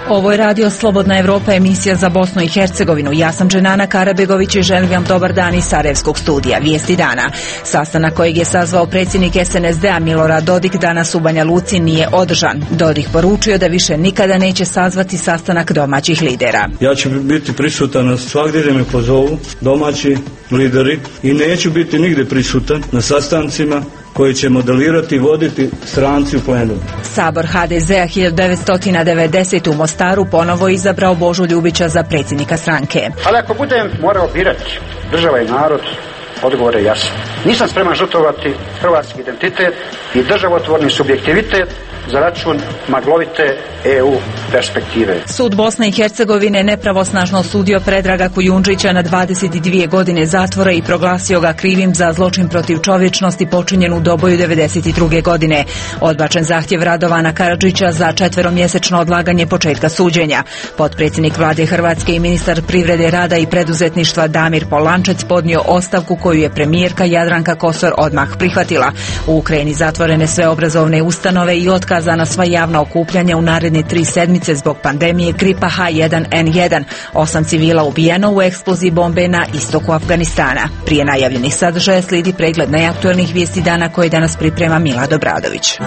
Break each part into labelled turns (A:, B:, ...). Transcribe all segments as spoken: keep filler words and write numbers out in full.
A: Ovo je radio Slobodna Evropa, emisija za Bosnu i Hercegovinu. Ja sam Dženana Karabegović i želim vam dobar dan iz Sarajevskog studija. Vijesti dana. Sastanak kojeg je sazvao predsjednik S N S D-a Milorad Dodik danas u Banja Luci nije održan. Dodik poručio da više nikada neće sazvati sastanak domaćih lidera.
B: Ja ću biti prisutan svagdje gdje me pozovu domaći lideri i neću biti nigdje prisutan na sastancima koji će modelirati i voditi stranci u plenumu.
A: Sabor H D Z-a hiljadu devetsto devedesete u Mostaru ponovo izabrao Božu Ljubića za predsjednika stranke.
C: Ali ako budem morao birati država i narod, odgovor je jasan. Nisam spreman žrtvovati hrvatski identitet i državotvorni subjektivitet za račun maglovite E U perspektive.
A: Sud Bosne i Hercegovine nepravosnažno osudio Predraga Kujundžića na dvadeset dvije godine zatvora i proglasio ga krivim za zločin protiv čovječnosti počinjen u Doboju devedeset druge godine. Odbačen zahtjev Radovana Karadžića za četveromjesečno odlaganje početka suđenja. Potpredsjednik vlade Hrvatske i ministar privrede, rada i preduzetništva Damir Polančec podnio ostavku koju je premijerka Jadranka Kosor odmah prihvatila. U Ukrajini zatvorene sve obrazovne ustanove i otkazana sva javna okupljanja u naredne tri sedmice zbog pandemije gripa H jedan N jedan. Osam civila ubijeno u eksploziji bombe na istoku Afganistana. Prije najavljenih sadržaja slijedi pregled najaktuelnijih vijesti dana koje danas priprema Milad Obradović.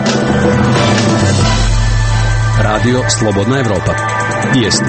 D: Radio Slobodna Evropa. Vijesti.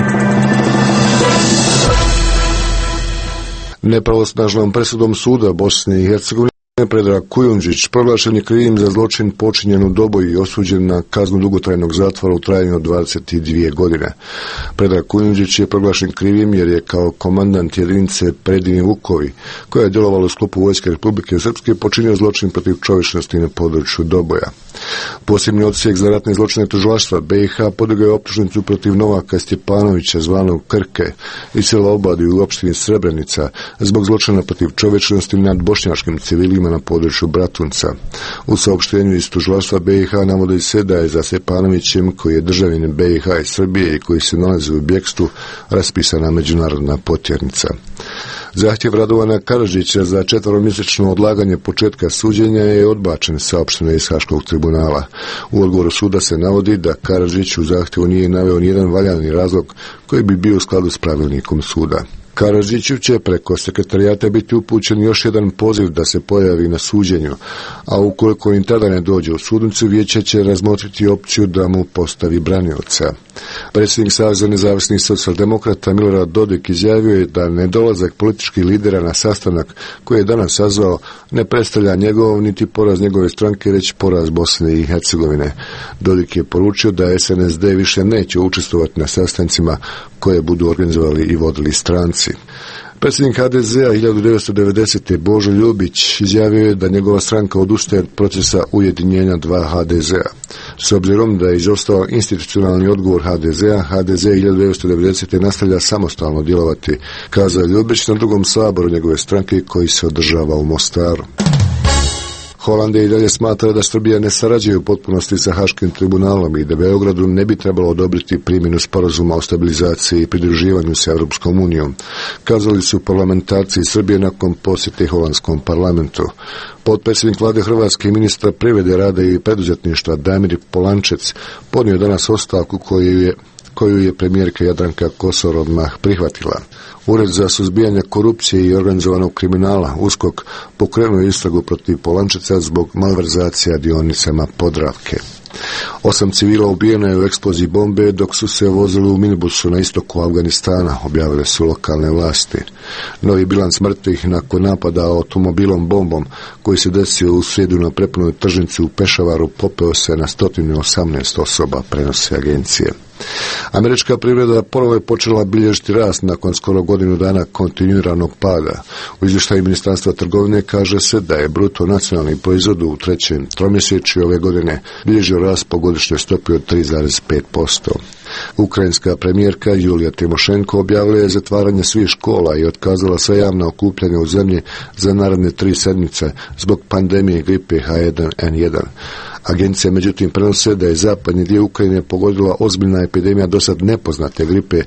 E: Nepravosnažnom presudom suda Bosne i Hercegovine Predrag Kujundžić proglašen je krivim za zločin počinjen u Doboju i osuđen na kaznu dugotrajnog zatvora u trajanju od dvadeset dvije godine. Predrag Kujundžić je proglašen krivim jer je kao komandant jedinice Predivni Vukovi, koja je djelovala u sklopu Vojske Republike Srpske, počinio zločin protiv čovječnosti na području Doboja. Posebni odsjek za ratne zločine tužilaštva B i H podigao je optužnicu protiv Novaka Stjepanovića zvanog Krke iz sela Obadi u opštini Srebrenica zbog zločina protiv čovječnosti nad bošnjačkim civilima na području Bratunca. U saopštenju iz tužilaštva B i H navodi se da je za Stjepanovićem, koji je državljanin B i H i Srbije i koji se nalazi u bjekstvu, raspisana međunarodna potjernica. Zahtjev Radovana Karadžića za četveromjesečno odlaganje početka suđenja je odbačen, saopšteno iz Haškog tribunala. U odgovoru suda se navodi da Karadžić u zahtjevu nije naveo nijedan valjani razlog koji bi bio u skladu s pravilnikom suda. Karadžiću će preko sekretarijata biti upućen još jedan poziv da se pojavi na suđenju, a ukoliko im tada ne dođe u sudnicu, vijeće će razmotriti opciju da mu postavi branioca. Predsjednik Saveza nezavisnih socijaldemokrata Milorad Dodik izjavio je da nedolazak političkih lidera na sastanak koji je danas sazvao ne predstavlja njegov niti poraz njegove stranke, već poraz Bosne i Hercegovine. Dodik je poručio da S N S D više neće učestvovati na sastancima koje budu organizovali i vodili stranci. Predsjednik H D Z-a hiljadu devetsto devedesete Božo Ljubić izjavio je da njegova stranka odustaje od procesa ujedinjenja dva H D Z-a. S obzirom da je izostao institucionalni odgovor H D Z-a, H D Z hiljadu devetsto devedesete nastavlja samostalno djelovati, kazao Ljubić na drugom saboru njegove stranke koji se održava u Mostaru. Holandija i dalje smatra da Srbija ne sarađuje u potpunosti sa Haškim tribunalom i da Beogradu ne bi trebalo odobriti primjenu sporazuma o stabilizaciji i pridruživanju sa Europskom unijom, kazali su parlamentarci iz Srbije nakon posjete holandskom parlamentu. Potpredsjednik vlade Hrvatske i ministra privrede, rada i preduzetništva Damir Polančec podnio danas ostavku koju je koju je premijerka Jadranka Kosor odmah prihvatila. Ured za suzbijanje korupcije i organizovanog kriminala USKOK pokrenuo je istragu protiv Polančeca zbog malverzacija dionicama Podravke. Osam civila ubijeno je u eksploziji bombe dok su se vozili u minibusu na istoku Afganistana, objavile su lokalne vlasti. Novi bilans mrtvih nakon napada automobilom bombom koji se desio u srijedu na prepunoj tržnici u Pešavaru popeo se na sto osamnaest osoba, prenose agencije. Američka privreda ponovo je počela bilježiti rast nakon skoro godinu dana kontinuiranog pada. U izvještaju Ministarstva trgovine kaže se da je bruto nacionalni proizvod u trećem tromjesečju ove godine bilježio rast po godišnjoj stopi od tri zarez pet posto. Ukrajinska premijerka Julija Timošenko objavila je zatvaranje svih škola i otkazala sva javna okupljanja u zemlji za naredne tri sedmice zbog pandemije gripe H jedan N jedan. Agencija međutim prenose da je zapadni dio Ukrajine pogodila ozbiljna epidemija dosad nepoznate gripe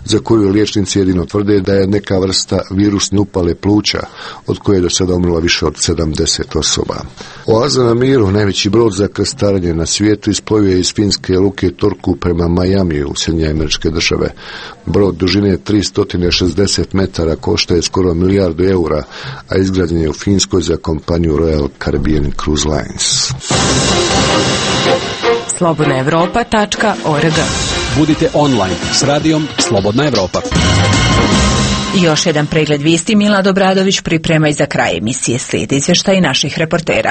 E: za koju liječnici jedino tvrde da je neka vrsta virusne upale pluća, od koje je do sada umrlo više od sedamdeset osoba. Oaza na miru, najveći brod za krstarenje na svijetu, isplovio je iz finske luke Turku prema Majamiju u Sjedinjene Američke Države. Brod dužine tristo šezdeset metara koštaje skoro milijardu eura, a izgrađen je u Finskoj za kompaniju Royal Caribbean Cruise Lines.
A: slobodna evropa tačka org.
D: Budite online s radijom Slobodna Evropa.
A: I još jedan pregled vijesti Milad Obradović priprema i za kraj emisije. Slijedi izvještaj naših reportera.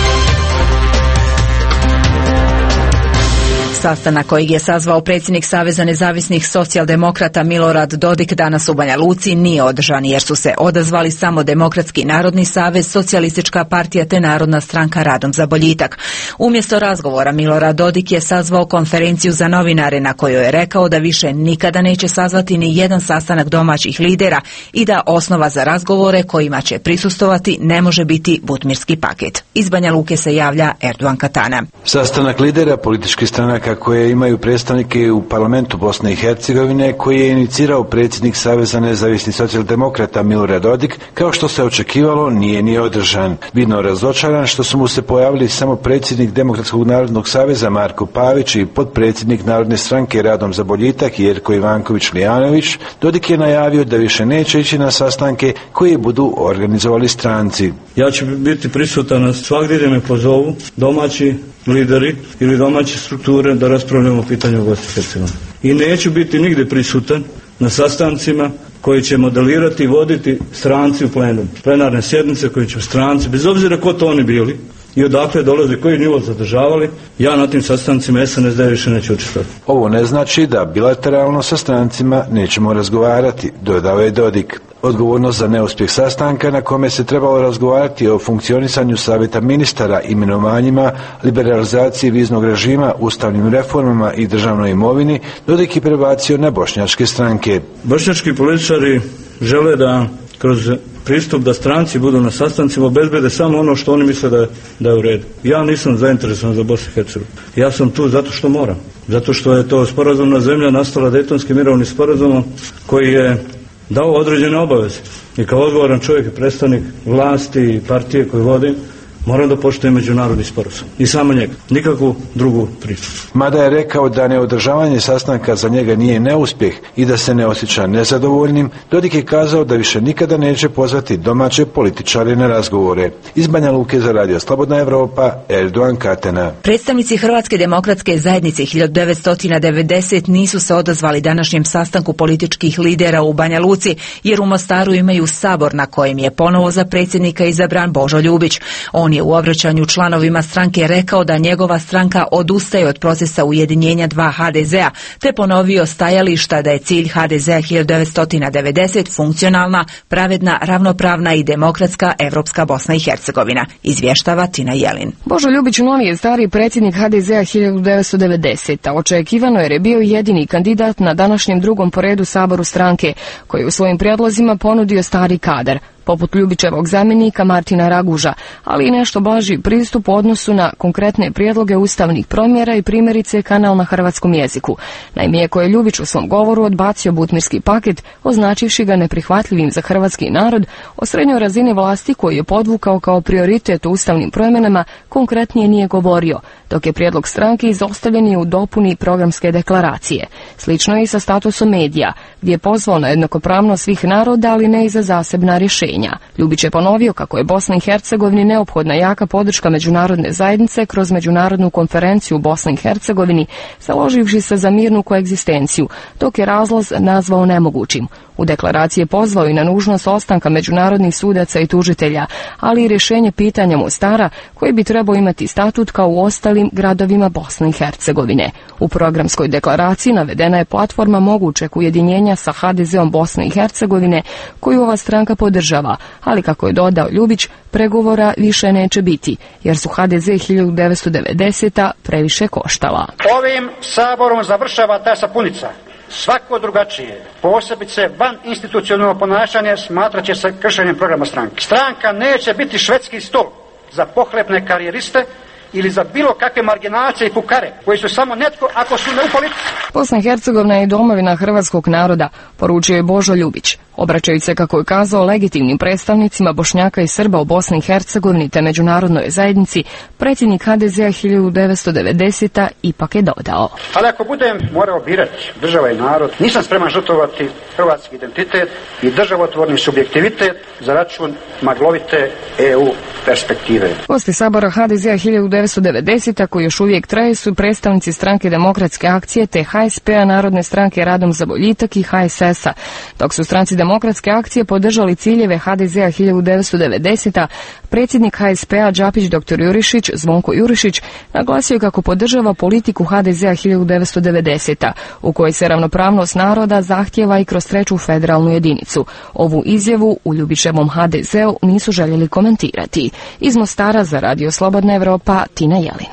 A: Sastanak kojeg je sazvao predsjednik Saveza nezavisnih socijaldemokrata Milorad Dodik danas u Banja Luci nije održan jer su se odazvali samo Demokratski narodni savez, Socijalistička partija te Narodna stranka Radom za boljitak. Umjesto razgovora Milorad Dodik je sazvao konferenciju za novinare na kojoj je rekao da više nikada neće sazvati ni jedan sastanak domaćih lidera i da osnova za razgovore kojima će prisustovati ne može biti butmirski paket. Iz Banja Luke se javlja Erdogan Katana.
F: Sastanak lidera političkih stranaka koje imaju predstavnike u parlamentu Bosne i Hercegovine, koji je inicirao predsjednik Saveza nezavisnih socijaldemokrata Milorad Dodik, kao što se očekivalo, nije ni održan. Vidno razočaran što su mu se pojavili samo predsjednik Demokratskog narodnog saveza Marko Pavić i potpredsjednik Narodne stranke Radom za boljitak Jerko Ivanković-Lijanović, Dodik je najavio da više neće ići na sastanke koje budu organizovali stranci.
B: Ja ću biti prisutan svagdje gdje me pozovu domaći lideri ili domaće strukture da raspravljamo o pitanju Bosne i Hercegovine. I neću biti nigdje prisutan na sastancima koji će modelirati i voditi stranci u plenum. Plenarne sjednice koje će stranci, bez obzira ko to oni bili i odakle dolaze, koji nivo zadržavali, ja na tim sastancima S N S D više neću učestvovati.
F: Ovo ne znači da bilateralno sa strancima nećemo razgovarati, dodao je Dodik. Odgovornost za neuspjeh sastanka na kome se trebalo razgovarati o funkcionisanju savjeta ministara, imenovanjima, liberalizaciji viznog režima, ustavnim reformama i državnoj imovini, Dodik je prebacio na bošnjačke stranke.
B: Bošnjački političari žele da kroz pristup da stranci budu na sastancima obezbede samo ono što oni misle da je, da je u redu. Ja nisam zainteresovan za Bosnu i Hercegovinu. Ja sam tu zato što moram. Zato što je to sporazumna zemlja nastala Dejtonskim mirovnim sporazumom koji je dao određene obaveze. I kao odgovoran čovjek i predstavnik vlasti i partije koju vodim, moram da poštujem međunarodni sporazum. I samo njega. Nikakvu drugu priču.
F: Mada je rekao da neodržavanje sastanka za njega nije neuspjeh i da se ne osjeća nezadovoljnim, Dodik je kazao da više nikada neće pozvati domaće političare na razgovore. Iz Banja Luke za radio Slobodna Evropa, Erdogan Katana.
A: Predstavnici Hrvatske demokratske zajednice hiljadu devetsto devedeset nisu se odazvali današnjem sastanku političkih lidera u Banja Luci, jer u Mostaru imaju sabor na kojem je ponovo za predsjednika izabran Božo Ljubić. On je u obraćanju članovima stranke rekao da njegova stranka odustaje od procesa ujedinjenja dva H D Z-a, te ponovio stajališta da je cilj H D Z-a hiljadu devetsto devedeset funkcionalna, pravedna, ravnopravna i demokratska evropska Bosna i Hercegovina, izvještava Tina Jelin.
G: Božo Ljubić novi je stari predsjednik H D Z-a hiljadu devetsto devedeset. Očekivano jer je bio jedini kandidat na današnjem drugom po redu saboru stranke, koji u svojim prijedlozima ponudio stari kadar, poput Ljubićevog zamjenika Martina Raguža, ali i nešto blaži pristup u odnosu na konkretne prijedloge ustavnih promjera i primjerice kanal na hrvatskom jeziku. Naime, koje je Ljubić u svom govoru odbacio butmirski paket, označivši ga neprihvatljivim za hrvatski narod, o srednjoj razini vlasti koji je podvukao kao prioritet u ustavnim promjenama, konkretnije nije govorio, dok je prijedlog stranke izostavljen je u dopuni programske deklaracije. Slično je i sa statusom medija, gdje je pozvao na jednakopravnost svih naroda, ali ne i za zasebna rješenja. Ljubić je ponovio kako je Bosni i Hercegovini neophodna jaka podrška međunarodne zajednice kroz međunarodnu konferenciju u Bosni i Hercegovini, založivši se za mirnu koegzistenciju, dok je razlaz nazvao nemogućim. U deklaraciji je pozvao i na nužnost ostanka međunarodnih sudaca i tužitelja, ali i rješenje pitanja Mostara, koji bi trebao imati statut kao u ostalim gradovima Bosne i Hercegovine. U programskoj deklaraciji navedena je platforma mogućeg ujedinjenja sa H D Z-om Bosne i Hercegovine, koju ova stranka podržava, ali kako je dodao Ljubić, pregovora više neće biti, jer su H D Z hiljadu devetsto devedeseta previše koštala.
C: Ovim saborom završava ta sapunica. Svako drugačije, posebice van institucionalno ponašanje, smatrat će se kršenjem programa stranke. Stranka neće biti švedski stol za pohlepne karijeriste ili za bilo kakve marginalce i fukare, koji su samo netko ako su ne u politici.
G: Bosna i Hercegovina je domovina hrvatskog naroda, poručio je Božo Ljubić, obraćajući se, kako je kazao, legitimnim predstavnicima Bošnjaka i Srba u Bosni i Hercegovini te međunarodnoj zajednici. Predsjednik ha de zea hiljadu devetsto devedesete. ipak je dodao:
C: Ali ako budem morao birati država i narod, nisam spreman žrtvovati hrvatski identitet i državotvorni subjektivitet za račun maglovite E U perspektive.
G: Gosti sabora ha de zea hiljadu devetsto devedesete. koji još uvijek traje su predstavnici Stranke demokratske akcije te ha es pe a, Narodne stranke Radom za boljitak i ha es es a. Dok su stranci demokratske akcije podržali ciljeve ha de zea hiljadu devetsto devedesete. predsjednik ha es pe a Đapić doktor Jurišić, Zvonko Jurišić, naglasio kako podržava politiku ha de zea hiljadu devetsto devedesete. u kojoj se ravnopravnost naroda zahtjeva i kroz treću federalnu jedinicu. Ovu izjavu u Ljubićevom ha de zeu nisu željeli komentirati. Iz Mostara za Radio Slobodna Evropa, Tina Jelin.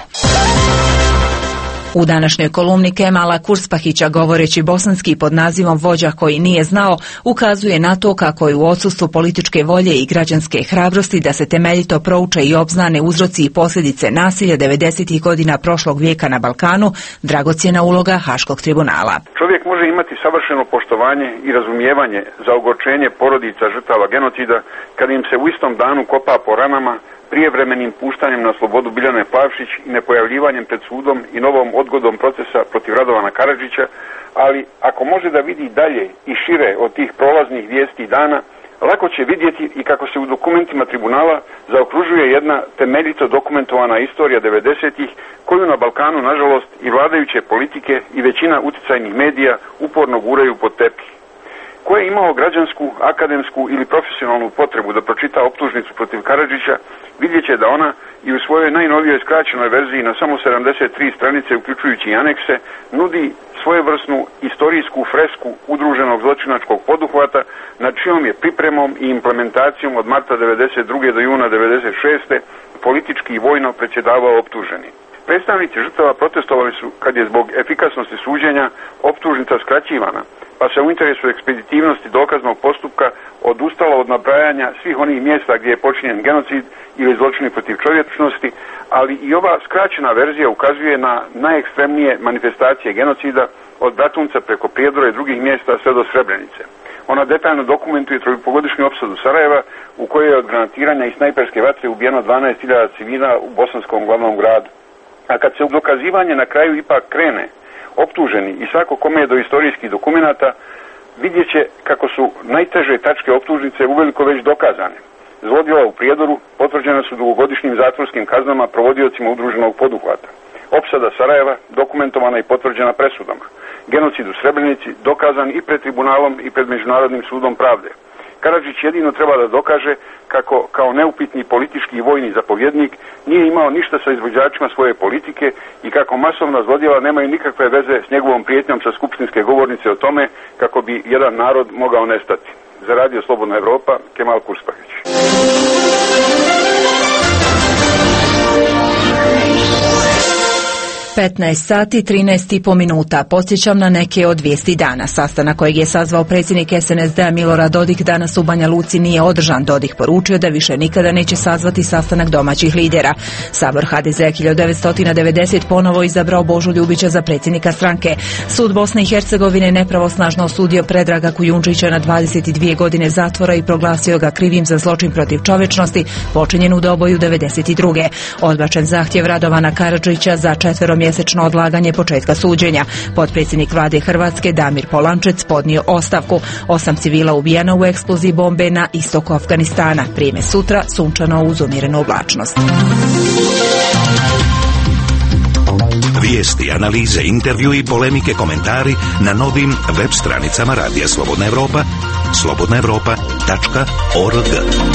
A: U današnjoj kolumni Kemala Kurspahića, govoreći bosanski pod nazivom Vođa koji nije znao, ukazuje na to kako je u odsustvu političke volje i građanske hrabrosti da se temeljito prouče i obznane uzroci i posljedice nasilja devedesetih godina prošlog vijeka na Balkanu dragocjena uloga Haškog tribunala.
H: Čovjek može imati savršeno poštovanje i razumijevanje za ogorčenje porodica žrtava genocida kad im se u istom danu kopa po ranama, prijevremenim puštanjem na slobodu Biljane Plavšić i nepojavljivanjem pred sudom i novom odgodom procesa protiv Radovana Karadžića, ali ako može da vidi dalje i šire od tih prolaznih vijesti dana, lako će vidjeti i kako se u dokumentima tribunala zaokružuje jedna temeljito dokumentovana istorija devedesetih koju na Balkanu, nažalost, i vladajuće politike i većina utjecajnih medija uporno guraju pod tepih. Ko je imao građansku, akademsku ili profesionalnu potrebu da pročita optužnicu protiv Karadžića, vidjet će da ona i u svojoj najnovijoj skraćenoj verziji na samo sedamdeset tri stranice, uključujući i anekse, nudi svojevrsnu istorijsku fresku udruženog zločinačkog poduhvata nad čijom je pripremom i implementacijom od marta devedeset druge do juna devedeset šeste politički i vojno predsjedavao optuženi. Predstavnici žrtava protestovali su kad je zbog efikasnosti suđenja optužnica skraćivana, pa se u interesu ekspeditivnosti dokaznog postupka odustalo od nabrajanja svih onih mjesta gdje je počinjen genocid ili zločini protiv čovječnosti, ali i ova skraćena verzija ukazuje na najekstremnije manifestacije genocida od Bratunca preko Prijedora i drugih mjesta sve do Srebrenice. Ona detaljno dokumentuje trojpogodišnju opsadu Sarajeva u kojoj je od granatiranja i snajperske vatre ubijeno dvanaest hiljada civila u bosanskom glavnom gradu. A kad se u dokazivanje na kraju ipak krene, optuženi i svako kome je do istorijskih dokumenata vidjet će kako su najteže tačke optužnice uveliko već dokazane. Zlodjela u Prijedoru potvrđena su dugogodišnjim zatvorskim kaznama provodiocima udruženog poduhvata. Opsada Sarajeva dokumentovana i potvrđena presudama. Genocid u Srebrenici dokazan i pred tribunalom i pred Međunarodnim sudom pravde. Karadžić jedino treba da dokaže kako kao neupitni politički i vojni zapovjednik nije imao ništa sa izvođačima svoje politike i kako masovna zlodjela nemaju nikakve veze s njegovom prijetnjom sa skupštinske govornice o tome kako bi jedan narod mogao nestati. Za Radio Slobodna Evropa, Kemal Kurspahić.
A: petnaest sati trinaest i po minuta. Podsjećam na neke od vijesti dana. Sastanak kojeg je sazvao predsjednik es en es de a Milorad Dodik danas u Banja Luci nije održan. Dodik poručio da više nikada neće sazvati sastanak domaćih lidera. Sabor ha de zea hiljadu devetsto devedesete ponovo izabrao Božu Ljubića za predsjednika stranke. Sud Bosne i Hercegovine nepravosnažno osudio Predraga Kujundžića na dvadeset dvije godine zatvora i proglasio ga krivim za zločin protiv čovječnosti počinjen u Doboju devedeset druge. Odbačen zahtjev Radovana Karadžića za četveromjesečno odlaganje početka suđenja. Potpredsjednik vlade Hrvatske Damir Polančec podnio ostavku. Osam civila ubijeno u eksploziji bombe na istoku Afganistana. Vrijeme sutra sunčano uz umjerenu oblačnost.
I: Vijesti, analize, intervju i polemike, komentari na novim web stranicama Radija Slobodna Evropa, slobodna evropa tačka org.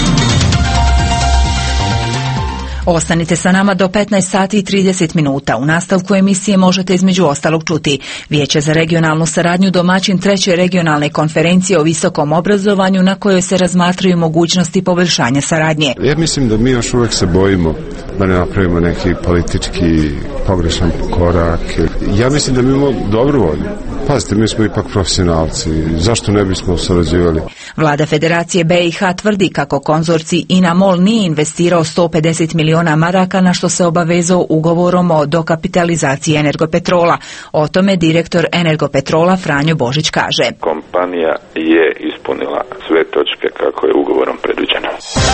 A: Ostanite sa nama do petnaest sati i trideset minuta. U nastavku emisije možete između ostalog čuti: Vijeće za regionalnu saradnju domaćin treće regionalne konferencije o visokom obrazovanju na kojoj se razmatraju mogućnosti poboljšanja saradnje.
J: Ja mislim da mi još uvijek se bojimo da ne napravimo neki politički pogrešan korak. Ja mislim da mi imamo dobru volju Pazite, mi smo ipak profesionalci. Zašto ne bismo sarađivali?
A: Vlada Federacije B i H tvrdi kako konzorcij INA-MOL nije investirao sto pedeset miliona maraka na što se obavezao ugovorom o dokapitalizaciji Energopetrola. O tome direktor Energopetrola Franjo Božić kaže.
K: Kompanija je ispunila sve točke kako je ugovorom predviđeno.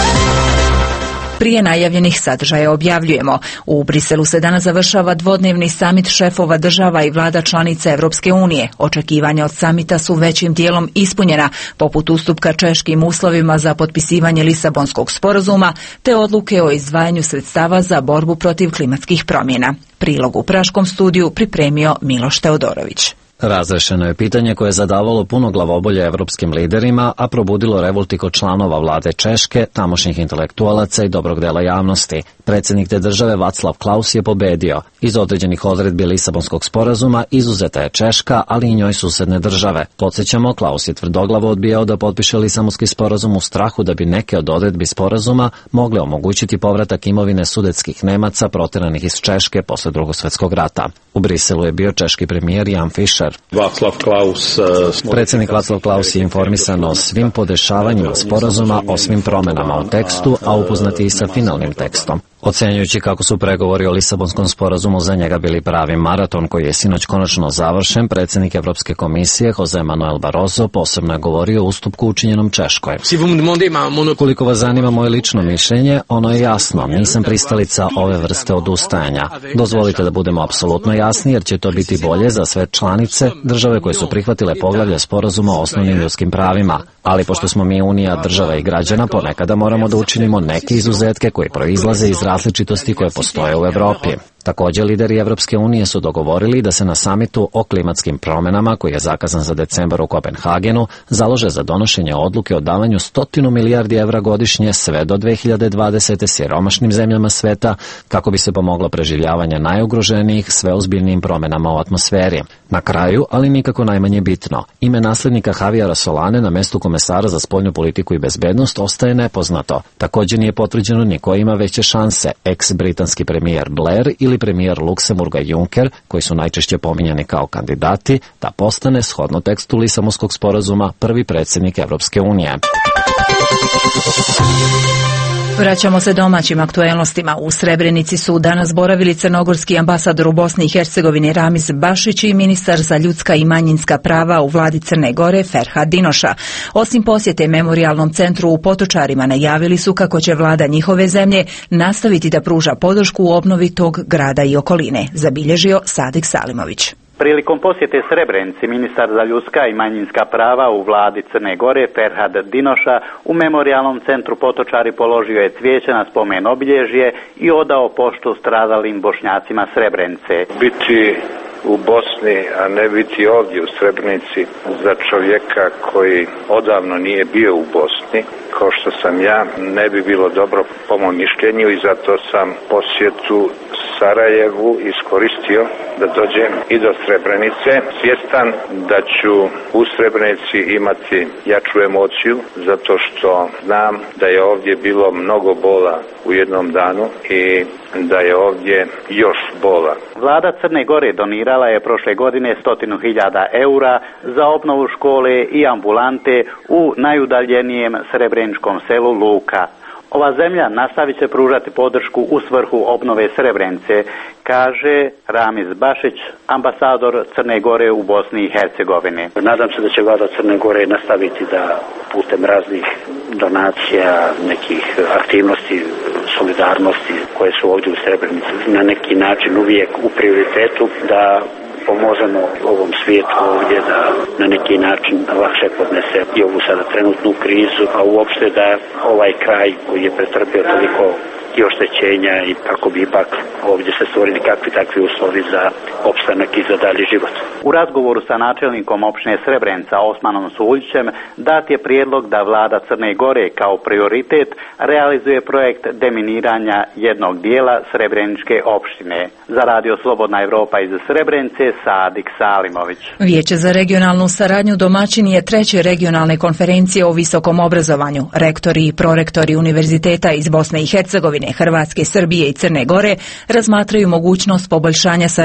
A: Prije najavljenih sadržaja objavljujemo. U Briselu se danas završava dvodnevni samit šefova država i vlada članica Europske unije. Očekivanja od samita su većim dijelom ispunjena, poput ustupka češkim uslovima za potpisivanje Lisabonskog sporazuma, te odluke o izdvajanju sredstava za borbu protiv klimatskih promjena. Prilog u Praškom studiju pripremio Miloš Teodorović.
L: Razrešeno je pitanje koje je zadavalo puno glavobolje evropskim liderima, a probudilo revolti kod članova vlade Češke, tamošnjih intelektualaca i dobrog dela javnosti. Predsjednik te države Václav Klaus je pobedio. Iz određenih odredbi Lisabonskog sporazuma izuzeta je Češka, ali i njoj susedne države. Podsjećamo, Klaus je tvrdoglavo odbijao da potpiše Lisabonski sporazum u strahu da bi neke od odredbi sporazuma mogle omogućiti povratak imovine sudetskih Nemaca proteranih iz Češke posle Drugog svjetskog rata. U Briselu je bio češki premijer Jan Fischer.
M: Václav Klaus,
L: Predsjednik Václav Klaus je informisan o svim podešavanjima sporazuma, o svim promjenama u tekstu, a upoznati i sa finalnim tekstom. Ocenjujući kako su pregovori o Lisabonskom sporazumu za njega bili pravi maraton koji je sinoć konačno završen, predsjednik Evropske komisije Jose Manuel Barroso posebno je govorio o ustupku učinjenom Češkoj. Koliko vas zanima moje lično mišljenje, ono je jasno, nisam pristalica ove vrste odustajanja. Dozvolite da budemo apsolutno jasni jer će to biti bolje za sve članice, države koje su prihvatile poglavlje sporazuma o osnovnim ljudskim pravima. Ali pošto smo mi unija država i građana, ponekada moramo da učinimo neke izuzetke koji proizlaze iz različitosti koje postoje u Evropi. Također, lideri Evropske unije su dogovorili da se na samitu o klimatskim promjenama, koji je zakazan za decembar u Kopenhagenu, založe za donošenje odluke o davanju stotinu milijardi evra godišnje sve do dve hiljade dvadesete siromašnim zemljama sveta, kako bi se pomoglo preživljavanje najugroženijih sve ozbiljnijim promjenama u atmosferi. Na kraju, ali nikako najmanje bitno, ime nasljednika Javijera Solane na mestu komesara za spoljnu politiku i bezbednost ostaje nepoznato. Također nije potvrđeno ni ko ima veće šanse, ex-britanski premijer Blair ili premijer Luksemburga Juncker, koji su najčešće pominjani kao kandidati, da postane, shodno tekstu Lisabonskog sporazuma, prvi predsjednik Evropske unije.
A: Vraćamo se domaćim aktuelnostima. U Srebrenici su danas boravili crnogorski ambasador u Bosni i Hercegovini Ramiz Bašić i ministar za ljudska i manjinska prava u vladi Crne Gore Ferhat Dinoša. Osim posjete memorijalnom centru u Potočarima, najavili su kako će vlada njihove zemlje nastaviti da pruža podršku u obnovi tog grada i okoline, zabilježio Sadik Salimović.
N: Prilikom posjete Srebrenici, ministar za ljudska i manjinska prava u vladi Crne Gore Ferhat Dinoša u memorijalnom centru Potočari položio je cvijeće na spomen obilježje i odao poštu stradalim Bošnjacima Srebrenice.
K: Biti u Bosni, a ne biti ovdje u Srebrenici za čovjeka koji odavno nije bio u Bosni, kao što sam ja, ne bi bilo dobro po mom mišljenju i zato sam posjetu Sarajevu iskoristio da dođem i do Srebrenice, svjestan da ću u Srebrenici imati jaču emociju, zato što znam da je ovdje bilo mnogo bola u jednom danu i da je ovdje još bola.
N: Vlada Crne Gore donirala je prošle godine stotinu hiljada eura za obnovu škole i ambulante u najudaljenijem srebreničkom selu Luka. Ova zemlja nastavit će pružati podršku u svrhu obnove Srebrenice, kaže Ramiz Bašić, ambasador Crne Gore u Bosni i Hercegovini.
O: Nadam se da će vlada Crne Gore nastaviti da putem raznih donacija, nekih aktivnosti, solidarnosti koje su ovdje u Srebrenici na neki način uvijek u prioritetu, da pomožemo ovom svijetu ovdje da na neki način lakše podnese i ovu sada trenutnu krizu, a uopšte da ovaj kraj koji je pretrpio toliko i oštećenja i kako bi ipak ovdje se stvorili kakvi takvi uslovi za opstanak i za dalji život.
N: U razgovoru sa načelnikom opštine Srebrenica Osmanom Suljićem dat je prijedlog da vlada Crne Gore kao prioritet realizuje projekt deminiranja jednog dijela Srebreničke opštine. Za radio Slobodna Evropa iz Srebrenice, Sadik Salimović.
A: Vijeće za regionalnu saradnju domaćin je treće regionalne konferencije o visokom obrazovanju. Rektori i prorektori univerziteta iz Bosne i Hercegovine, Hrvatske, Srbije i Crne Gore razmatraju mogućnost poboljšanja saradnje,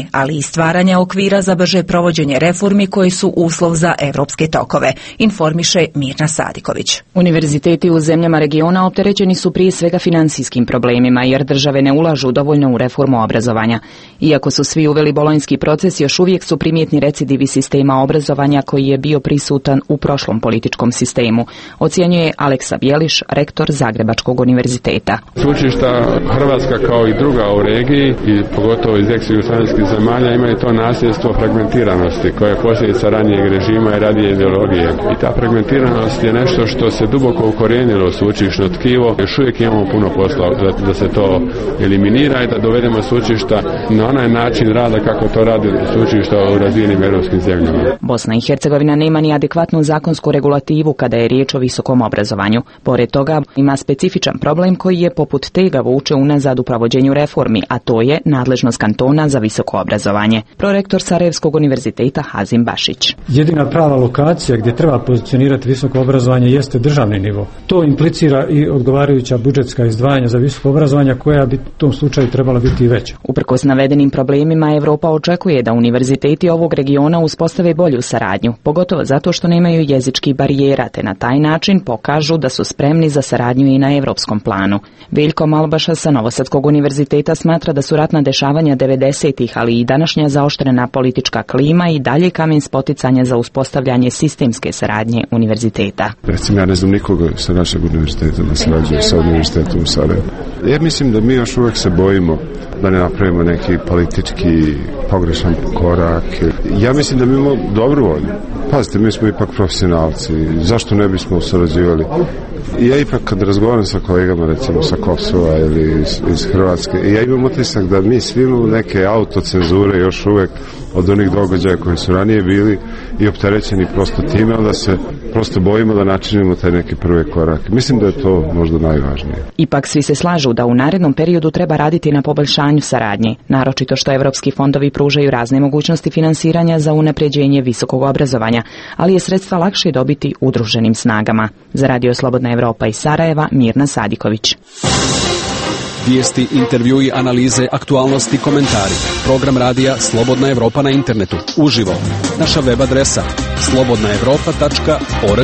A: ali i stvaranja okvira za brže provođenje reformi koji su uslov za evropske tokove, informiše Mirna Sadiković.
M: Univerziteti u zemljama regiona opterećeni su prije svega financijskim problemima jer države ne ulažu dovoljno u reformu obrazovanja. Iako su svi uveli bolonjski proces, još uvijek su primjetni recidivi sistema obrazovanja koji je bio prisutan u prošlom političkom sistemu, ocjenjuje Aleksa Bjeliš, rektor Zagrebačkog univerziteta.
J: Sveučilišta Hrvatska kao i druga u regiji i pogotovo iz ex-jugoslavenskih zemalja imaju to nasljedstvo fragmentiranosti koja je posljedica ranijeg režima i radije ideologije. I ta fragmentiranost je nešto što se duboko ukorijenilo u sveučilišno tkivo. Još uvijek imamo puno posla da, da se to eliminira i da dovedemo sveučilišta na onaj način rada kako to radi sveučilišta u razvijenim europskim zemljama.
M: Bosna i Hercegovina nema ni adekvatnu zakonsku regulativu kada je riječ o visokom obrazovanju. Pored toga ima specifičan problem koji je poput tega vuče unazad u provođenju reformi, a to je nadležnost kantona za visoko obrazovanje. Prorektor Sarajevskog univerziteta Hazim Bašić.
P: Jedina prava lokacija gdje treba pozicionirati visoko obrazovanje jeste državni nivo. To implicira i odgovarajuća budžetska izdvajanja za visoko obrazovanje koja bi u tom slučaju trebala biti i veća.
M: Uprkos navedenim problemima, Europa očekuje da univerziteti ovog regiona uspostave bolju saradnju, pogotovo zato što nemaju jezičkih barijera, te na taj način pokažu da su spremni za saradnju i na europskom planu. Veljko Malbaša sa Novosadskog univerziteta smatra da su ratna dešavanja devedesetih, ali i današnja zaoštrena politička klima i dalje kamen spoticanja za uspostavljanje sistemske saradnje univerziteta.
J: Recimo, ja ne znam nikoga sa našeg univerziteta da sarađuje sa univerzitetom u Sarajevu. Ja mislim da mi još uvijek se bojimo da ne napravimo neki politički pogrešan korak. Ja mislim da mi imamo dobru volju. Pazite, mi smo ipak profesionalci. Zašto ne bismo sarađivali? Ja ipak kad razgovaram sa kolegama, recimo sa Kosova ili iz, iz Hrvatske, ja imam utisak da mi svi imamo neke autocenzure još uvijek od onih događaja koji su ranije bili i opterećeni prosto time, onda se prosto bojimo da načinimo taj neki prvi korak. Mislim da je to možda najvažnije.
M: Ipak svi se slažu da u narednom periodu treba raditi na poboljšanju saradnje, naročito što evropski fondovi pružaju razne mogućnosti finansiranja za unapređenje visokog obrazovanja, ali je sredstva lakše dobiti udruženim snagama. Za Radio Slobodna Evropa iz Sarajeva, Mirna Sadiković.
D: Vijesti, intervjui, analize, aktualnosti, komentari. Program radija Slobodna Evropa na internetu. Uživo. Naša web adresa slobodna evropa tačka org.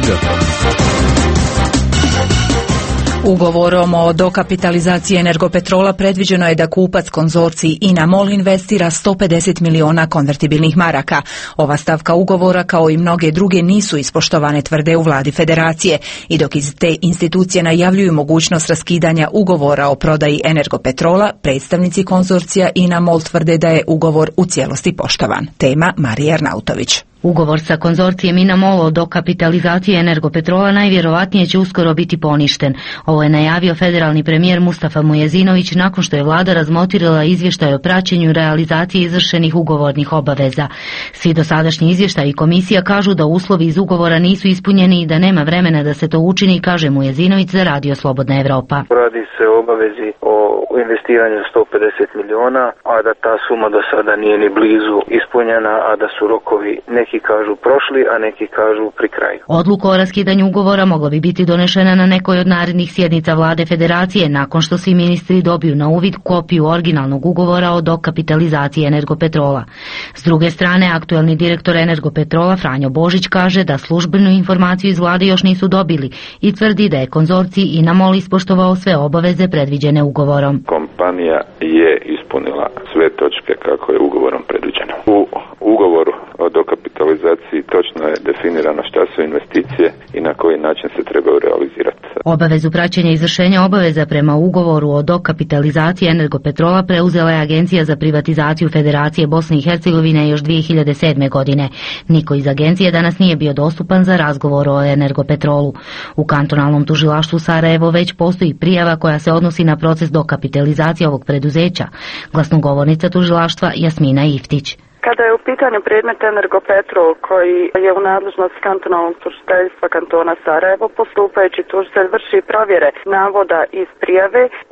A: Ugovorom o dokapitalizaciji Energopetrola predviđeno je da kupac konzorcij INA-MOL investira sto pedeset miliona konvertibilnih maraka. Ova stavka ugovora kao i mnoge druge nisu ispoštovane, tvrde u vladi federacije, i dok iz te institucije najavljuju mogućnost raskidanja ugovora o prodaji Energopetrola, predstavnici konzorcija INA-MOL tvrde da je ugovor u cijelosti poštovan. Tema Marija Arnautović.
Q: Ugovor sa konzorcijem INA-MOL o dokapitalizaciji Energopetrola najvjerovatnije će uskoro biti poništen. Ovo je najavio federalni premijer Mustafa Mujezinović nakon što je vlada razmotrila izvještaj o praćenju realizacije izvršenih ugovornih obaveza. Svi dosadašnji izvještaji i komisija kažu da uslovi iz ugovora nisu ispunjeni i da nema vremena da se to učini, kaže Mujezinović za Radio Slobodna Evropa.
R: Radi se o obavezi o investiranju sto pedeset miliona, a da ta suma do sada nije ni blizu ispunjena, a da su rokovi neki kažu prošli, a neki kažu pri kraju.
Q: Odluka o raskidanju ugovora mogla bi biti donešena na nekoj od narednih sjednica vlade federacije nakon što svi ministri dobiju na uvid kopiju originalnog ugovora o dokapitalizaciji Energopetrola. S druge strane, aktuelni direktor Energopetrola Franjo Božić kaže da službenu informaciju iz vlade još nisu dobili i tvrdi da je konzorcij INA-MOL ispoštovao sve obaveze predviđene ugovorom.
S: Kompanija je ispunila sve točke kako je ugovorom predviđeno. U ugovoru o dokapitalizaciji točno je definirano šta su investicije i na koji način se trebaju realizirati.
Q: Obavezu praćenja izvršenja obaveza prema ugovoru o dokapitalizaciji Energopetrola preuzela je Agencija za privatizaciju Federacije Bosne i Hercegovine još dvije hiljade sedme. godine. Niko iz agencije danas nije bio dostupan za razgovor o Energopetrolu. U kantonalnom tužilaštvu Sarajevo već postoji prijava koja se odnosi na proces dokapitalizacije ovog preduzeća. Glasnogovornica tužilaštva Jasmina Iftić.
T: Kada je u pitanju predmet Energopetrol koji je u nadležnosti kantonalnog tužiteljstva kantona Sarajevo, postupajući tužitelj vrši provjere navoda iz prijave u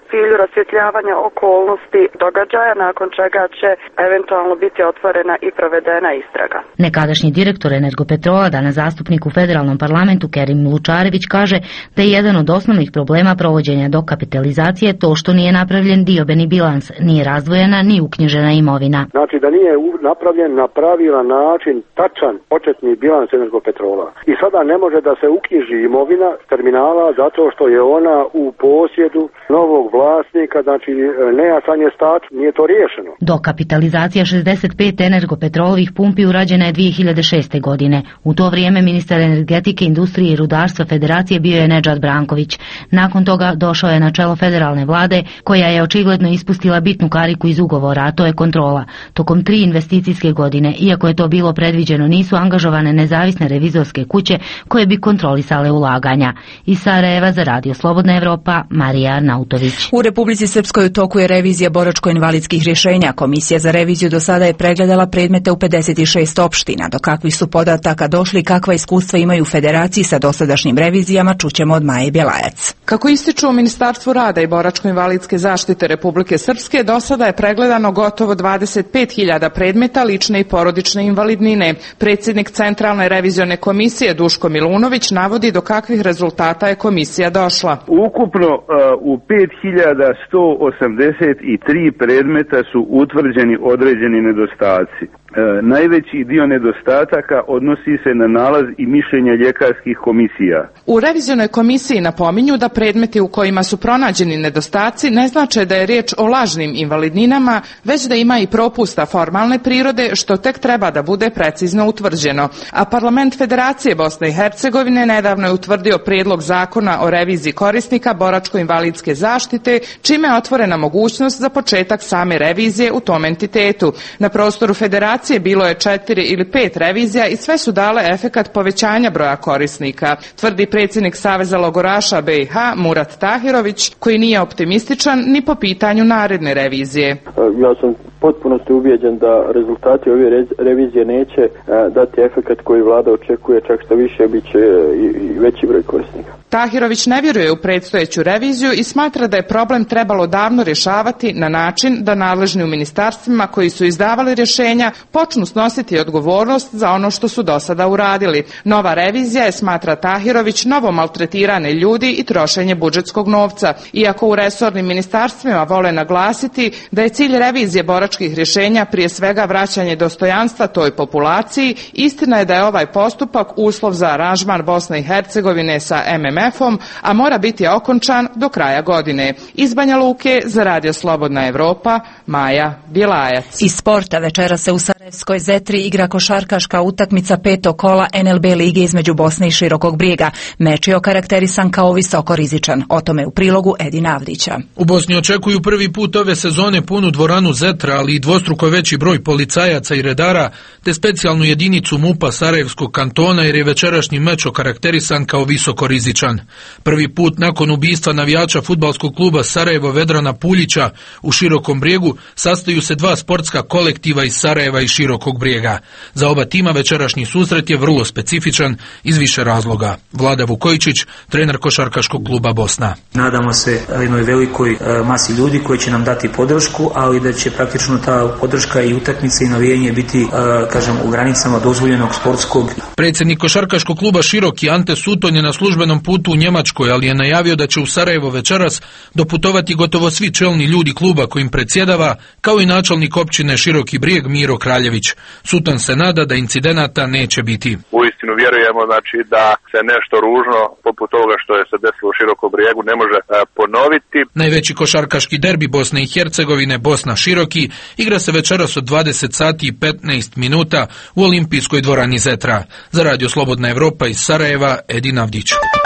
T: cilju rasvjetljavanja okolnosti događaja, nakon čega će eventualno biti otvorena i provedena istraga.
Q: Nekadašnji direktor Energopetrola, danas zastupnik u federalnom parlamentu Kerim Lučarević, kaže da je jedan od osnovnih problema provođenja dokapitalizacije to što nije napravljen diobeni bilans, nije razdvojena ni uknjižena imovina.
U: Znači da nije napravljen na pravilan način tačan početni bilans Energopetrola. I sada ne može da se uknjiži imovina terminala zato što je ona u posjedu novog vlasnika, znači nejasan je status, nije to riješeno.
Q: Dokapitalizacija šezdeset pet Energopetrolovih pumpi urađena je dvije hiljade šeste godine. U to vrijeme ministar energetike, industrije i rudarstva federacije bio je Nedžad Branković. Nakon toga došao je na čelo federalne vlade, koja je očigledno ispustila bitnu kariku iz ugovora, a to je kontrola. Tokom tri investicijske godine, iako je to bilo predviđeno, nisu angažovane nezavisne revizorske kuće koje bi kontrolisale ulaganja. Iz Sarajeva za Radio Slobodna Evropa, Marija Arnautović.
A: U Republici Srpskoj u toku je revizija boračko-invalidskih rješenja. Komisija za reviziju do sada je pregledala predmete u pedeset šest opština. Do kakvih su podataka došli, kakva iskustva imaju u federaciji sa dosadašnjim revizijama, čućemo od Maje Bjelajac.
V: Kako ističu u Ministarstvu rada i boračko-invalidske zaštite Republike Srpske, do sada je pregledano gotovo dvadeset pet hiljada predmeta lične i porodične invalidnine. Predsjednik Centralne revizione komisije Duško Milunović navodi do kakvih rezultata je komisija došla.
W: Ukupno uh, u pet hiljada sto osamdeset tri predmeta su utvrđeni određeni nedostaci. E, najveći dio nedostataka odnosi se na nalaz i mišljenja ljekarskih komisija.
V: U revizionoj komisiji napominju da predmeti u kojima su pronađeni nedostaci ne znače da je riječ o lažnim invalidninama, već da ima i propusta formalne prirode, što tek treba da bude precizno utvrđeno. A Parlament Federacije Bosne i Hercegovine nedavno je utvrdio prijedlog zakona o reviziji korisnika boračko-invalidske zaštite, čime je otvorena mogućnost za početak same revizije u tom entitetu. Na prostoru Federacije bilo je četiri ili pet revizija i sve su dale efekat povećanja broja korisnika, tvrdi predsjednik Saveza logoraša B i H Murat Tahirović, koji nije optimističan ni po pitanju naredne revizije.
X: Ja sam potpuno ste ubijeđen da rezultati ove revizije neće dati efekat koji vlada očekuje, čak što više bit će i veći broj korisnika.
V: Tahirović ne vjeruje u predstojeću reviziju i smatra da je problem trebalo davno rješavati na način da nadležni u ministarstvima koji su izdavali rješenja počnu snositi odgovornost za ono što su do sada uradili. Nova revizija je, smatra Tahirović, novo maltretirane ljudi i trošenje budžetskog novca. Iako u resornim ministarstvima vole naglasiti da je cilj revizije boračkih rješenja prije svega vraćanje dostojanstva toj populaciji, istina je da je ovaj postupak uslov za aranžman Bosne i Hercegovine sa M M F-om, a mora biti okončan do kraja godine. Iz Banja Luke za Radio Slobodna Evropa, Maja Bjelajac.
A: Iz sporta večera se u Sarajevskoj Zetri igra košarkaška utakmica petog kola N L B lige između Bosne i Širokog Brijega. Meč je okarakterisan kao visoko rizičan. O tome u prilogu Edina Avdića.
Y: U Bosni očekuju prvi put ove sezone punu dvoranu Zetra, ali i dvostruko veći broj policajaca i redara, te specijalnu jedinicu MUP-a Sarajevskog kantona, jer je večerašnji meč okarakterisan kao visoko rizičan. Prvi put nakon ubistva navijača fudbalskog kluba Sarajevo Vedrana Puljića u Širokom Brijegu sastaju se dva sportska kolektiva iz Sarajeva i Širokog Brijega. Za oba tima večerašnji susret je vrlo specifičan iz više razloga. Vlada Vukojičić, trener košarkaškog kluba Bosna.
Z: Nadamo se jednoj velikoj masi ljudi koji će nam dati podršku, ali da će praktično ta podrška i utakmice i navijenje biti, kažem, u granicama dozvoljenog sportskog.
Y: Predsjednik košarkaškog kluba Široki Ante Suton je na službenom putu u Njemačkoj, ali je najavio da će u Sarajevo večeras doputovati gotovo svi čelni ljudi kluba kojim predsjedava, kao i načelnik općine Široki Brijeg Miro Kraljević. Suton se nada da incidenata neće biti.
H: Uistinu vjerujemo znači da se nešto ružno poput toga što je se desilo u Širokom Brijegu ne može a, ponoviti.
Y: Najveći košarkaški derbi Bosne i Hercegovine, Bosna Široki, igra se večeras od dvadeset sati i petnaest minuta u olimpijskoj dvorani Zetra. Za Radio Slobodna Evropa iz Sarajeva, Edin Avdić.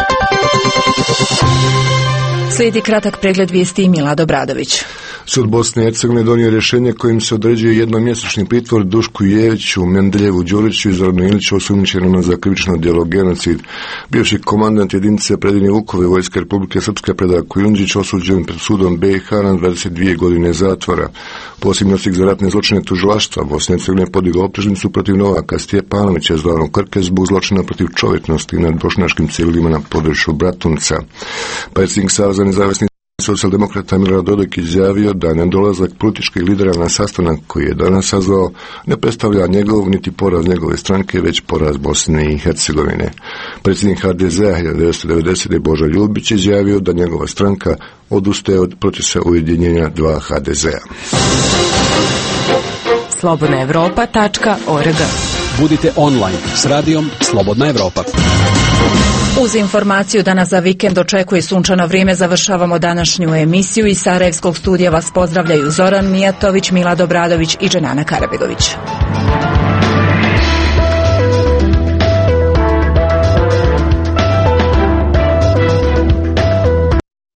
A: Slijedi kratak pregled vijesti Milad Obradović.
E: Sud Bosne i Hercegovine donio rješenje kojim se određuje jednomjesečni pritvor Dušku Jeviću, Mendeljevu Đuriću i Zoranu Iliću osumnjičenima za krivično djelo genocid. Bivši komandant jedinice predivne Vukove vojske Republike Srpske Predrag Kujundžić osuđen pred sudom B i H na dvadeset dvije godine zatvora. Posebni odsjek za ratne zločine tužilaštva Bosne i Hercegovine podigao optužnicu protiv Novaka Stjepanovića zvanog Krke zbog zločina protiv čovječnosti nad bošnjačkim civilima na području Bratunca. Predsjednik Saveza nezavisnih socijaldemokrata Milorad Dodik izjavio da nedolazak političkih lidera na sastanak koji je danas sazvao ne predstavlja njegov niti poraz njegove stranke, već poraz Bosne i Hercegovine. Predsjednik ha de zea hiljadu devetsto devedesete. Božo Ljubić izjavio da njegova stranka odustaje od procesa ujedinjenja dva ha de zea.
A: slobodna evropa tačka org.
D: Budite online s radijom Slobodna Evropa.
A: Uz informaciju da nas za vikend očekuje sunčano vrijeme, završavamo današnju emisiju. Iz Sarajevskog studija vas pozdravljaju Zoran Mijatović, Milad Obradović i Dženana Karabegović.